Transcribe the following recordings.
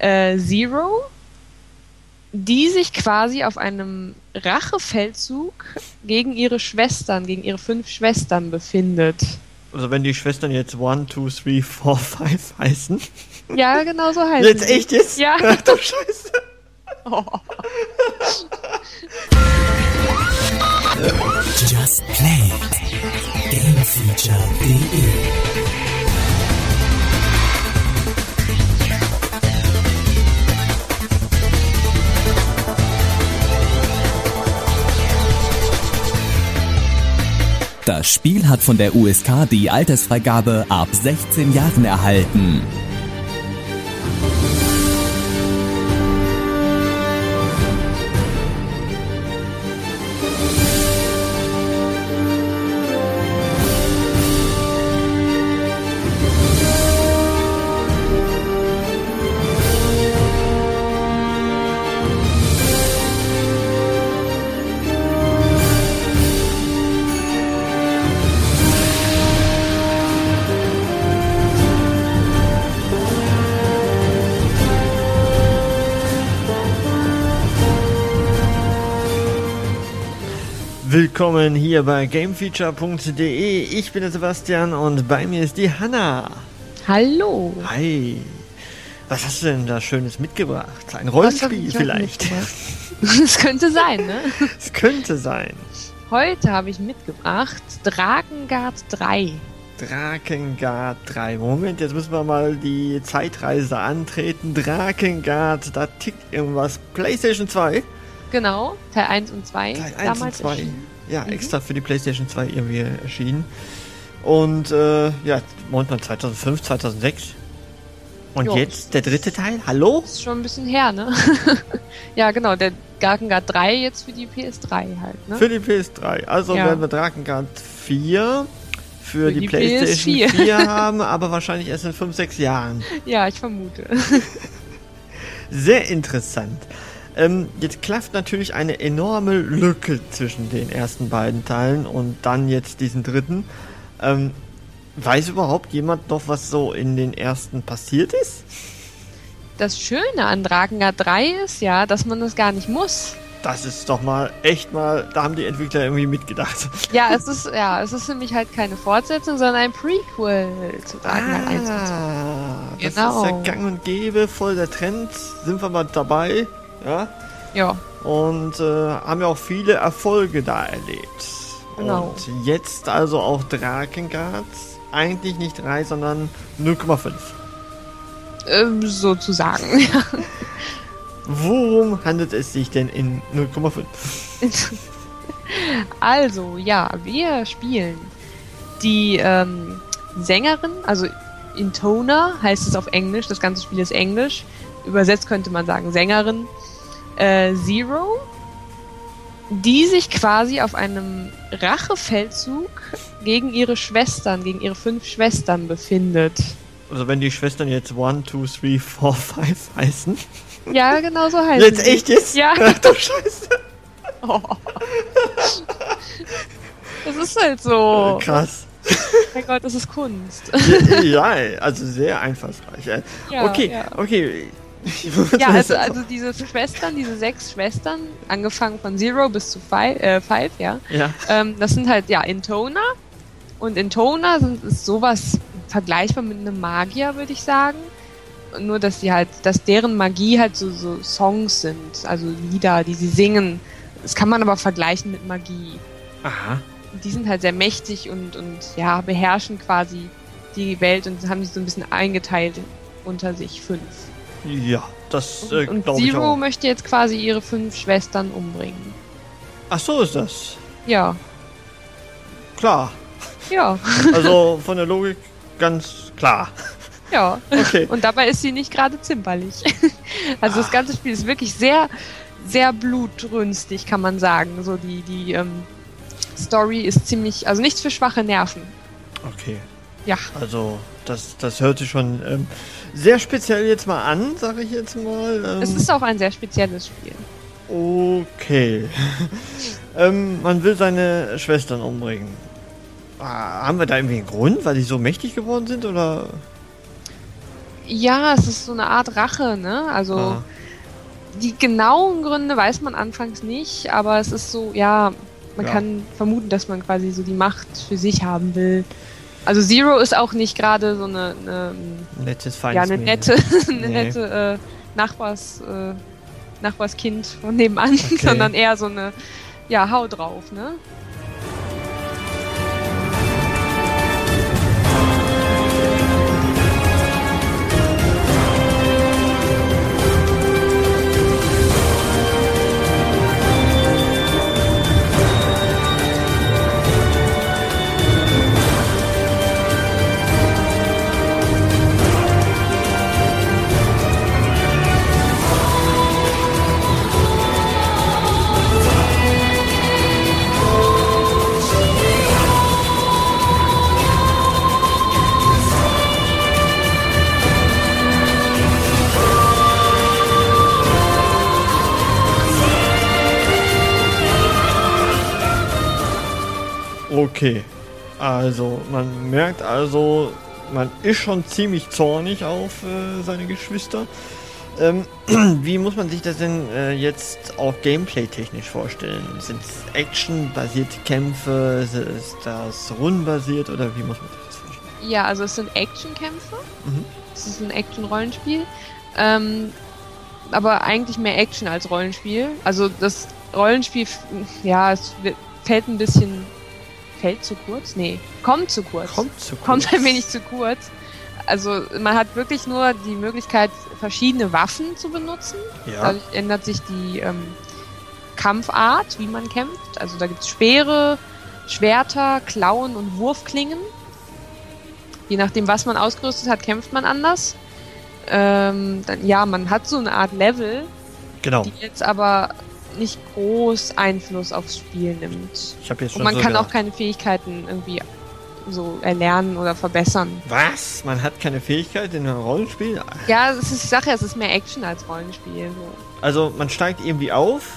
Zero, die sich quasi auf einem Rachefeldzug gegen ihre 5 Schwestern befindet. Also wenn die Schwestern jetzt 1, 2, 3, 4, 5 heißen. Ja, genau so heißen Jetzt sie. echt jetzt? Ja. Ach du Scheiße. Oh. Just Play. Gamefeature.de. Das Spiel hat von der USK die Altersfreigabe ab 16 Jahren erhalten. Willkommen hier bei Gamefeature.de. Ich bin der Sebastian und bei mir ist die Hanna. Hallo. Hi. Was hast du denn da Schönes mitgebracht? Ein Rollenspiel vielleicht? Es könnte sein, ne? Es könnte sein. Heute habe ich mitgebracht Drakengard 3. Drakengard 3. Moment, jetzt müssen wir mal die Zeitreise antreten. Drakengard, da tickt irgendwas. PlayStation 2. Genau, Teil 1 und 2. Teil 1 und 2. Erschienen. Ja, extra für die PlayStation 2 irgendwie erschienen. Und ja, momentan 2005, 2006. Und Jo. jetzt der dritte Teil. Hallo? Ist schon ein bisschen her, ne? Ja, genau, der Drakengard 3 jetzt für die PS3 halt, ne? Für die PS3. Also Ja. werden wir Drakengard 4 für die die PlayStation PS4 4 haben, aber wahrscheinlich erst in 5, 6 Jahren. Ja, ich vermute. Sehr interessant. Jetzt klafft natürlich eine enorme Lücke zwischen den ersten beiden Teilen und dann jetzt diesen dritten. Weiß überhaupt jemand noch, was so in den ersten passiert ist? Das Schöne an Drakengard 3 ist ja, dass man das gar nicht muss. Das ist doch mal, echt mal, da haben die Entwickler irgendwie mitgedacht. Ja, es ist nämlich halt keine Fortsetzung, sondern ein Prequel zu Drakengard 1 und 2. Das Genau. ist ja gang und gäbe, voll der Trend, sind wir mal dabei, ja, Ja, und haben ja auch viele Erfolge da erlebt. Genau. Und jetzt also auch Drakengard, eigentlich nicht 3, sondern 0,5. sozusagen. Ja. Worum handelt es sich denn in 0,5? Also, ja, wir spielen die Sängerin, also Intona heißt es auf Englisch, das ganze Spiel ist Englisch. Übersetzt könnte man sagen Sängerin Zero, die sich quasi auf einem Rachefeldzug gegen ihre 5 Schwestern befindet. Also wenn die Schwestern jetzt 1, 2, 3, 4, 5 heißen. Ja, genau so heißt Jetzt echt jetzt? Ja. Ach du Scheiße. Oh. Das ist halt so. Krass. Mein Gott, das ist Kunst. Ja, also sehr einfallsreich. Ja, okay, ja. okay. Ja, also diese 6 Schwestern, angefangen von 0 bis zu 5, ja. Ja. Das sind halt, ja, Intona. Und Intona ist sowas vergleichbar mit einem Magier, würde ich sagen. Nur, dass deren Magie halt so Songs sind, also Lieder, die sie singen. Das kann man aber vergleichen mit Magie. Aha. Und die sind halt sehr mächtig und ja, beherrschen quasi die Welt und haben sich so ein bisschen eingeteilt unter sich 5. Ja, das Und glaube ich Zero auch. möchte jetzt quasi ihre 5 Schwestern umbringen. Ach so ist das. Ja. Klar. Ja. Also von der Logik ganz klar. Ja. Okay. Und dabei ist sie nicht gerade zimperlich. Also das ganze Spiel ist wirklich sehr, sehr blutrünstig, kann man sagen. So die Story ist ziemlich, also nichts für schwache Nerven. Okay. Ja. Also das hört sich schon sehr speziell jetzt mal an, sage ich jetzt mal. Es ist auch ein sehr spezielles Spiel. Okay. Man will seine Schwestern umbringen. Haben wir da irgendwie einen Grund, weil die so mächtig geworden sind, oder? Ja, es ist so eine Art Rache, ne? Also die genauen Gründe weiß man anfangs nicht, aber es ist so, ja, man kann vermuten, dass man quasi so die Macht für sich haben will. Also Zero ist auch nicht gerade so eine nettes, ja, feines eine nette Nachbarskind von nebenan, sondern eher so eine, ja, hau drauf, ne? Okay, also man merkt also, man ist schon ziemlich zornig auf seine Geschwister. Wie muss man sich das denn jetzt auch gameplay-technisch vorstellen? Sind es Action-basierte Kämpfe? Ist das rundenbasiert oder wie muss man sich das vorstellen? Ja, also es sind Action-Kämpfe. Es ist ein Action-Rollenspiel. Aber eigentlich mehr Action als Rollenspiel. Also das Rollenspiel, ja, es fällt ein bisschen... Fällt zu kurz? Nee, kommt zu kurz. Kommt ein wenig zu kurz. Also man hat wirklich nur die Möglichkeit, verschiedene Waffen zu benutzen. Ja. Dadurch ändert sich die Kampfart, wie man kämpft. Also da gibt es Speere, Schwerter, Klauen und Wurfklingen. Je nachdem, was man ausgerüstet hat, kämpft man anders. Man hat so eine Art Level, die jetzt aber nicht groß Einfluss aufs Spiel nimmt. Ich hab jetzt schon und man kann auch keine Fähigkeiten irgendwie so erlernen oder verbessern. Was? Man hat keine Fähigkeit in einem Rollenspiel? Ja, das ist die Sache, es ist mehr Action als Rollenspiel. So. Also man steigt irgendwie auf,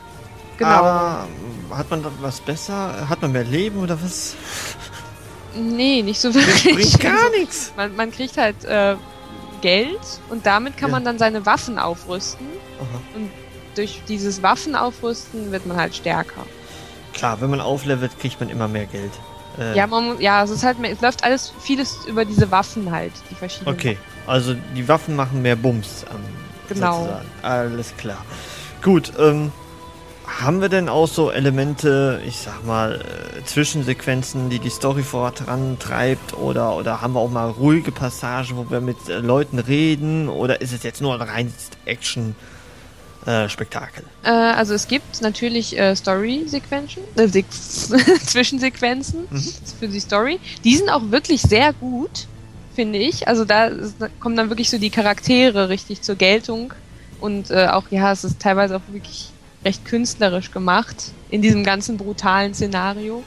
aber hat man da was besser? Hat man mehr Leben oder was? Nee, nicht so wirklich. Das bringt gar nichts. Man kriegt halt Geld und damit kann man dann seine Waffen aufrüsten. Aha. Und durch dieses Waffenaufrüsten wird man halt stärker. Klar, wenn man auflevelt, kriegt man immer mehr Geld. Es ist halt es läuft vieles über diese Waffen halt, die verschiedenen. Okay, also die Waffen machen mehr Bums. Genau. Sozusagen. Alles klar. Gut, haben wir denn auch so Elemente, ich sag mal, Zwischensequenzen, die Story vorantreibt oder haben wir auch mal ruhige Passagen, wo wir mit Leuten reden oder ist es jetzt nur ein reines Action Spektakel? Also es gibt natürlich Story-Sequenzen, Zwischensequenzen für die Story. Die sind auch wirklich sehr gut, finde ich. Also da kommen dann wirklich so die Charaktere richtig zur Geltung und es ist teilweise auch wirklich recht künstlerisch gemacht in diesem ganzen brutalen Szenario.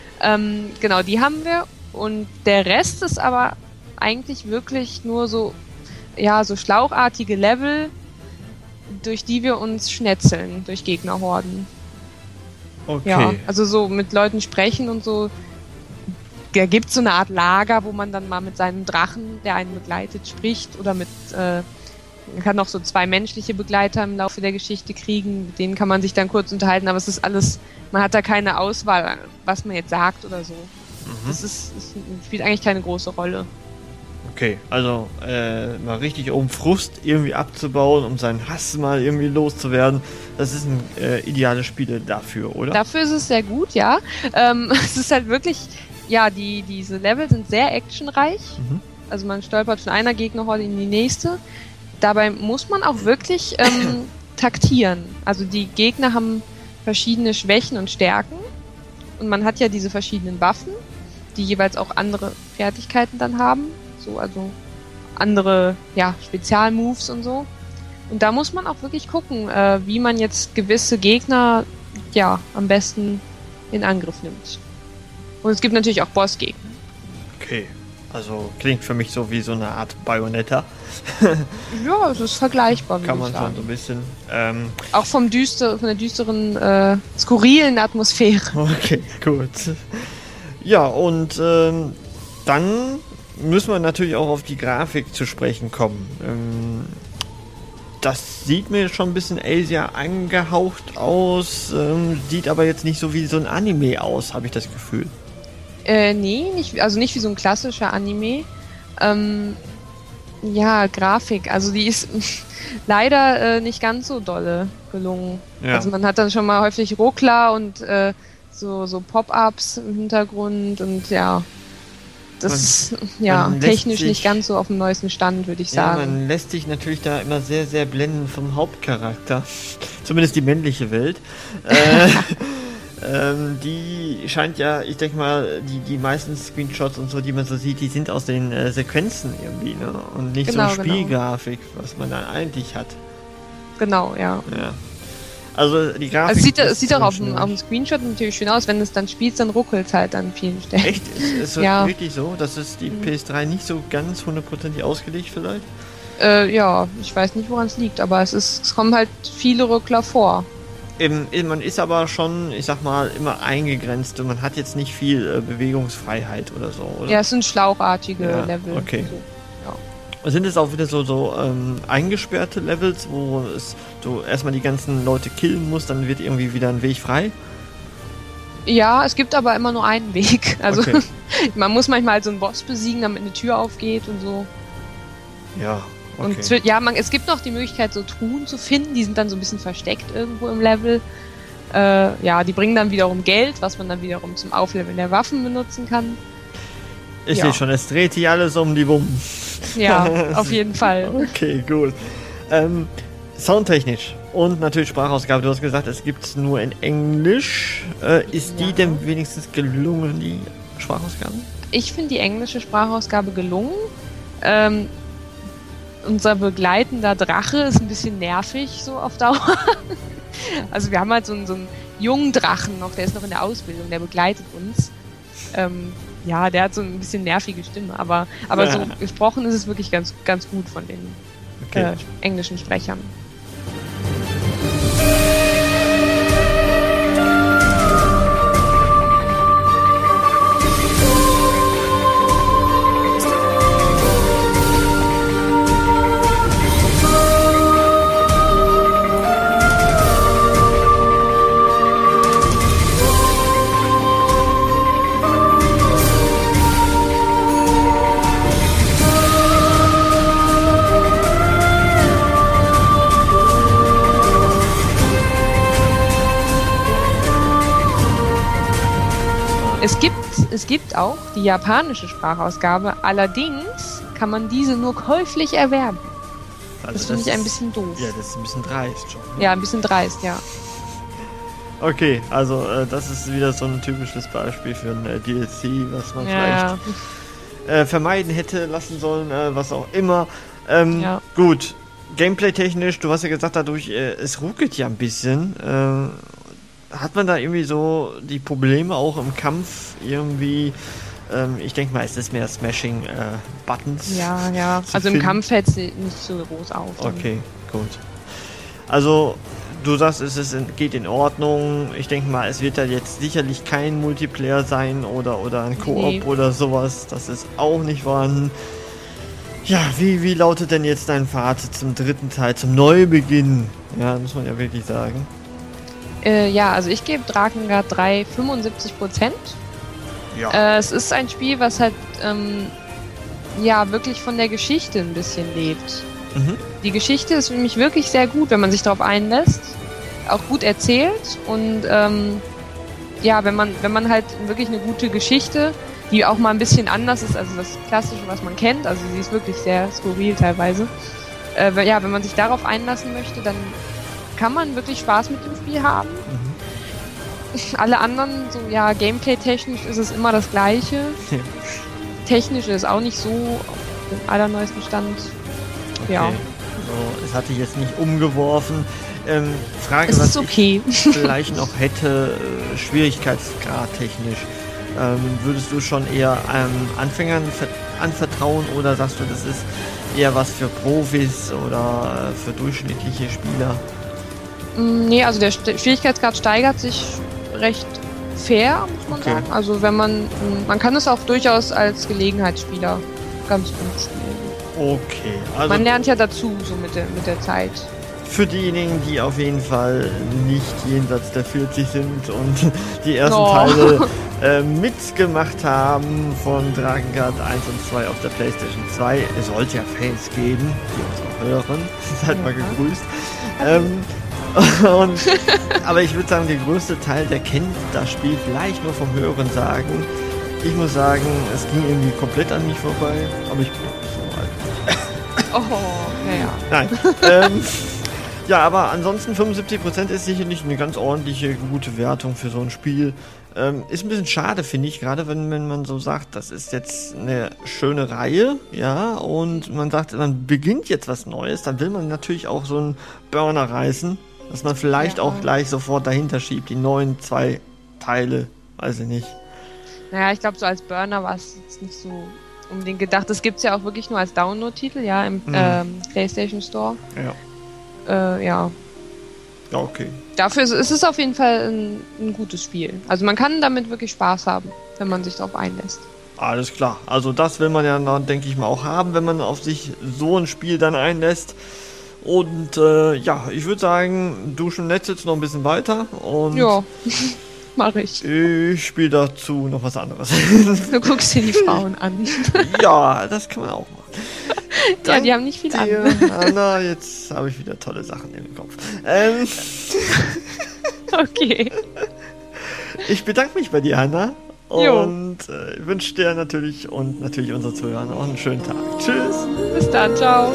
Die haben wir und der Rest ist aber eigentlich wirklich nur so schlauchartige Level, durch die wir uns schnetzeln, durch Gegnerhorden. Okay. Ja, also so mit Leuten sprechen und so. Da gibt es so eine Art Lager, wo man dann mal mit seinem Drachen, der einen begleitet, spricht oder man kann noch so 2 menschliche Begleiter im Laufe der Geschichte kriegen, mit denen kann man sich dann kurz unterhalten, aber es ist alles, man hat da keine Auswahl, was man jetzt sagt oder so. Das spielt eigentlich keine große Rolle. Okay, also mal richtig um Frust irgendwie abzubauen, um seinen Hass mal irgendwie loszuwerden. Das ist ein ideales Spiel dafür, oder? Dafür ist es sehr gut, ja. Es ist halt wirklich, diese Level sind sehr actionreich. Also man stolpert von einer Gegnerhorde in die nächste. Dabei muss man auch wirklich taktieren. Also die Gegner haben verschiedene Schwächen und Stärken. Und man hat ja diese verschiedenen Waffen, die jeweils auch andere Fertigkeiten dann haben. Also andere Spezialmoves und so. Und da muss man auch wirklich gucken, wie man jetzt gewisse Gegner am besten in Angriff nimmt. Und es gibt natürlich auch Bossgegner. Okay, also klingt für mich so wie so eine Art Bayonetta. Ja, es ist vergleichbar. Kann man schon so ein bisschen. Auch von der düsteren, skurrilen Atmosphäre. Okay, gut. Ja, und dann müssen wir natürlich auch auf die Grafik zu sprechen kommen. Das sieht mir schon ein bisschen Asia angehaucht aus, sieht aber jetzt nicht so wie so ein Anime aus, habe ich das Gefühl. Nee, nicht wie so ein klassischer Anime. Ja, Grafik, also die ist leider nicht ganz so dolle gelungen. Ja. Also man hat dann schon mal häufig Ruckler und so Pop-ups im Hintergrund und ja, das ist technisch nicht ganz so auf dem neuesten Stand, würde ich sagen. Man lässt sich natürlich da immer sehr, sehr blenden vom Hauptcharakter. Zumindest die männliche Welt. Die scheint ja, ich denke mal, die meisten Screenshots und so, die man so sieht, die sind aus den Sequenzen irgendwie, ne? Und nicht so Spielgrafik, was man dann eigentlich hat. Genau, ja. Also die Grafik. Es sieht auch auf dem Screenshot natürlich schön aus, wenn es dann spielt, dann ruckelt es halt an vielen Stellen. Echt? Ist das wirklich so? Dass es die PS3 nicht so ganz 100% ausgelegt vielleicht? Ja, ich weiß nicht, woran es liegt, aber es kommen halt viele Ruckler vor. Man ist aber schon, ich sag mal, immer eingegrenzt und man hat jetzt nicht viel Bewegungsfreiheit oder so, oder? Ja, es sind schlauchartige Level. Okay. So. Sind es auch wieder so eingesperrte Levels, wo du erstmal die ganzen Leute killen musst, dann wird irgendwie wieder ein Weg frei? Ja, es gibt aber immer nur einen Weg. Also man muss manchmal halt so einen Boss besiegen, damit eine Tür aufgeht und so. Ja. Okay. Und es gibt noch die Möglichkeit, so Truhen zu finden, die sind dann so ein bisschen versteckt irgendwo im Level. Die bringen dann wiederum Geld, was man dann wiederum zum Aufleveln der Waffen benutzen kann. Ich sehe schon, es dreht sich alles um die Wummen. Ja, auf jeden Fall. Okay, gut. Soundtechnisch und natürlich Sprachausgabe. Du hast gesagt, es gibt es nur in Englisch. Ist die denn wenigstens gelungen, die Sprachausgabe? Ich finde die englische Sprachausgabe gelungen. Unser begleitender Drache ist ein bisschen nervig, so auf Dauer. Also wir haben halt so einen jungen Drachen noch, der ist noch in der Ausbildung, der begleitet uns. Der hat so ein bisschen nervige Stimme, aber so gesprochen ist es wirklich ganz, ganz gut von den englischen Sprechern. Es gibt auch die japanische Sprachausgabe, allerdings kann man diese nur käuflich erwerben. Also das finde ich ein bisschen doof. Ja, das ist ein bisschen dreist schon. Ne? Ja, ein bisschen dreist, ja. Okay, also das ist wieder so ein typisches Beispiel für ein DLC, was man vielleicht vermeiden hätte lassen sollen, was auch immer. Gut, Gameplay-technisch, du hast ja gesagt, dadurch, es ruckelt ja ein bisschen. Hat man da irgendwie so die Probleme auch im Kampf irgendwie? Ich denke mal, es ist mehr Smashing Buttons. Ja. Also im Kampf fällt es nicht so groß auf. Okay, gut. Also du sagst, geht in Ordnung. Ich denke mal, es wird da jetzt sicherlich kein Multiplayer sein oder ein Koop oder sowas. Das ist auch nicht vorhanden. Ja, wie lautet denn jetzt dein Fazit zum dritten Teil, zum Neubeginn? Ja, muss man ja wirklich sagen. Also ich gebe Drakengard 3 75%. Ja. Es ist ein Spiel, was halt wirklich von der Geschichte ein bisschen lebt. Mhm. Die Geschichte ist für mich wirklich sehr gut, wenn man sich darauf einlässt. Auch gut erzählt und wenn man halt wirklich eine gute Geschichte, die auch mal ein bisschen anders ist als das Klassische, was man kennt, also sie ist wirklich sehr skurril teilweise. Wenn man sich darauf einlassen möchte, dann kann man wirklich Spaß mit dem Spiel haben. Mhm. Alle anderen, Gameplay-technisch ist es immer das Gleiche. Technisch ist es auch nicht so auf dem allerneuesten Stand. Okay. Ja. So, es hat dich jetzt nicht umgeworfen. Frage, es was ist okay. Ich vielleicht noch hätte, Schwierigkeitsgrad technisch. Würdest du schon eher Anfängern anvertrauen oder sagst du, das ist eher was für Profis oder für durchschnittliche Spieler? Nee, also der Schwierigkeitsgrad steigert sich recht fair, muss man sagen. Also wenn man kann es auch durchaus als Gelegenheitsspieler ganz gut spielen. Okay, also Man lernt ja dazu, so mit der Zeit. für diejenigen, die auf jeden Fall nicht jenseits der 40 sind und die ersten Teile mitgemacht haben von Dragon Guard 1 und 2 auf der PlayStation 2. Es sollte ja Fans geben, die uns auch hören. Seid mal gegrüßt. Aber ich würde sagen, der größte Teil, der kennt das Spiel vielleicht nur vom Hören sagen. Ich muss sagen, es ging irgendwie komplett an mich vorbei, aber ich bin auch nicht so alt. Oh, naja. Nein. Ja, aber ansonsten 75% ist sicherlich eine ganz ordentliche, gute Wertung für so ein Spiel. Ist ein bisschen schade, finde ich, gerade wenn man so sagt, das ist jetzt eine schöne Reihe, ja, und man sagt, man beginnt jetzt was Neues, dann will man natürlich auch so einen Burner reißen, dass man vielleicht auch gleich sofort dahinter schiebt, die neuen 2 Teile, weiß ich nicht. Naja, ich glaube, so als Burner war es jetzt nicht so unbedingt gedacht. Das gibt es ja auch wirklich nur als Download-Titel, ja, im PlayStation Store. Ja. Ja. Ja, okay. Dafür ist es auf jeden Fall ein gutes Spiel. Also man kann damit wirklich Spaß haben, wenn man sich darauf einlässt. Alles klar. Also das will man ja, denke ich mal, auch haben, wenn man auf sich so ein Spiel dann einlässt. Und ja, ich würde sagen, du schon jetzt noch ein bisschen weiter. Und ja, mache ich. Ich spiele dazu noch was anderes. Du guckst dir die Frauen an. Ja, das kann man auch machen. Ja, die haben nicht viel an. Anna, jetzt habe ich wieder tolle Sachen im Kopf. Okay. Ich bedanke mich bei dir, Anna. Und wünsche dir natürlich und natürlich unseren Zuhörern auch einen schönen Tag. Tschüss. Bis dann, ciao.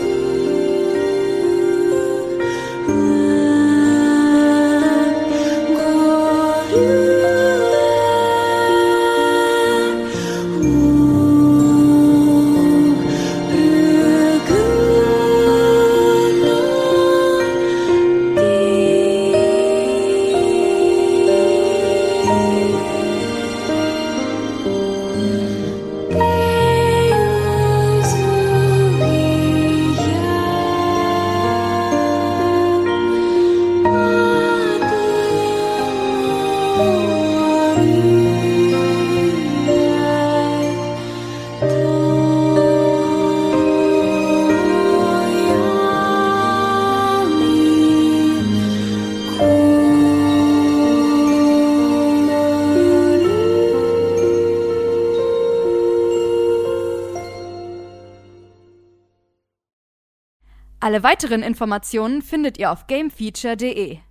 Alle weiteren Informationen findet ihr auf gamefeature.de.